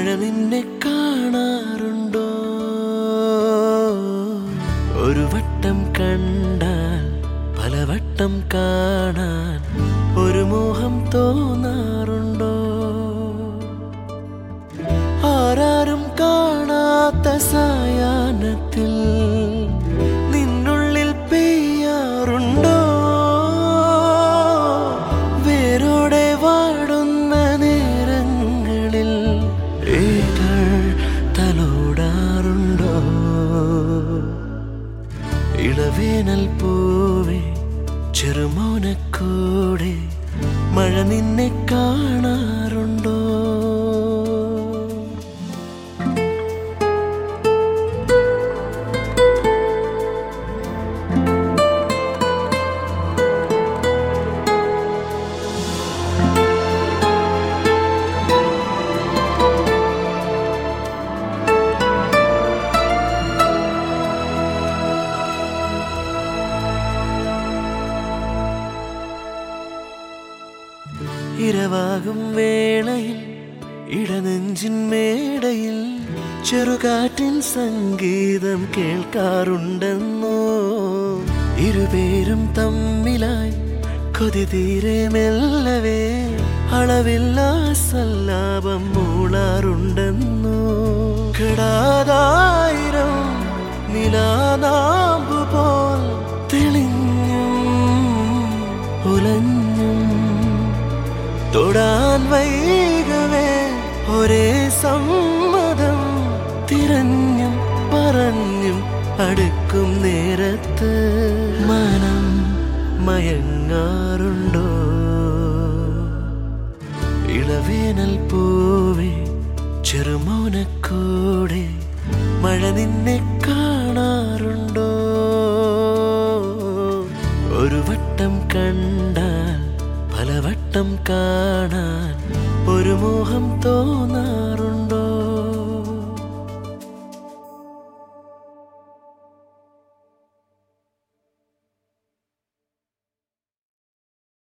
മഴ നിന്നെ കാണാറുണ്ടോ? ഒരു വട്ടം കണ്ടാൽ പലവട്ടം കാണാൻ ഒരു മോഹം തോന്നാറുണ്ടോ? ആരാരും കാണാത്ത സായാഹ്നത്തിൽ നിന്നുള്ളിൽ പെയ്യാറുണ്ടോ? വേരോടെ വാടുന്ന നേരങ്ങളിൽ ഏകൾ തലോടാറുണ്ടോ? ഇളവേനൽ പൂവേ ചെറുമോനക്കൂടെ മഴ നിന്നെ കാണാറുണ്ടോ? ഇരവാകും വേളയിൽ ഇടനെഞ്ചിൻ മേടയിൽ ചെറുകാറ്റിൻ സംഗീതം കേൾക്കാറുണ്ടെന്നോ? ഇരുപേരും തമ്മിലായി കൊതി തീരെ മെല്ലവേ അളവില്ലാ സല്ലാപം മൂളാറുണ്ടെന്നോ? കെടാതായിരം നിലാനാമ്പു പോൽ തെളിഞ്ഞും ഉലഞ്ഞും തൊടാൻ വൈകവേ ഒരേ സമ്മതം തിരഞ്ഞും പറഞ്ഞും അടുക്കും നേരത്ത് മനം മയങ്ങാറുണ്ടോ? ഇളവേനൽ പൂവേ ചെറുമോനക്കൂടെ മഴ നിന്നെ കാണാറുണ്ടോ? ഒരു വട്ടം കണ്ടാൽ പലവട്ടം കാണാൻ ഒരു മോഹം തോന്നാറുണ്ടോ?